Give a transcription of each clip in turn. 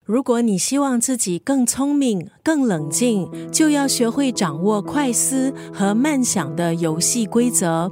如果你希望自己更聪明、更冷静，就要学会掌握快思和慢想的游戏规则。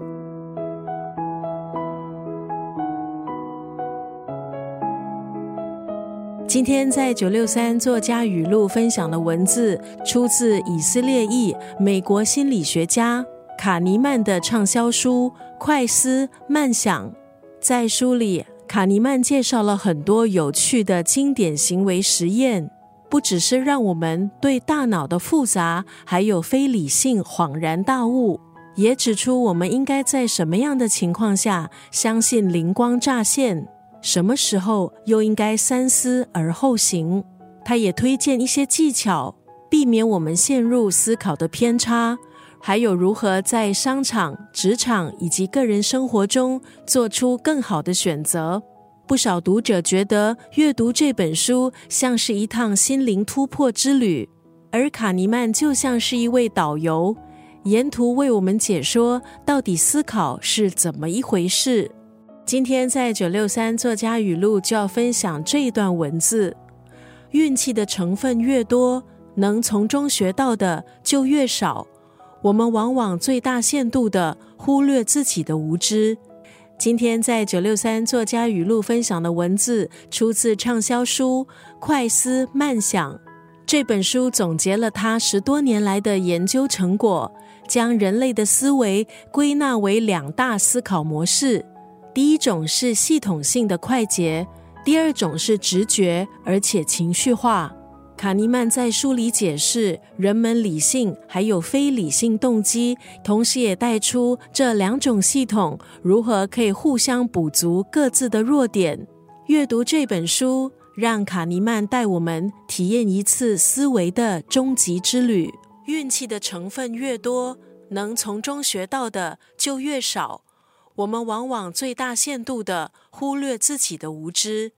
今天在963作家语录分享的文字，出自以色列裔美国心理学家卡尼曼的畅销书《快思慢想》。在书里，卡尼曼介绍了很多有趣的经典行为实验，不只是让我们对大脑的复杂还有非理性恍然大悟，也指出我们应该在什么样的情况下相信灵光乍现，什么时候又应该三思而后行。他也推荐一些技巧，避免我们陷入思考的偏差，还有如何在商场、职场以及个人生活中做出更好的选择。不少读者觉得阅读这本书像是一趟心灵突破之旅，而卡尼曼就像是一位导游，沿途为我们解说到底思考是怎么一回事。今天在963作家语录就要分享这一段文字：运气的成分越多，能从中学到的就越少，我们往往最大限度地忽略自己的无知。今天在963作家语录分享的文字出自畅销书《快思慢想》。这本书总结了他10多年来的研究成果，将人类的思维归纳为2大思考模式。第一种是系统性的快捷，第二种是直觉而且情绪化。卡尼曼在书里解释人们理性还有非理性动机，同时也带出这2种系统如何可以互相补足各自的弱点。阅读这本书，让卡尼曼带我们体验一次思维的终极之旅。运气的成分越多，能从中学到的就越少，我们往往最大限度地忽略自己的无知。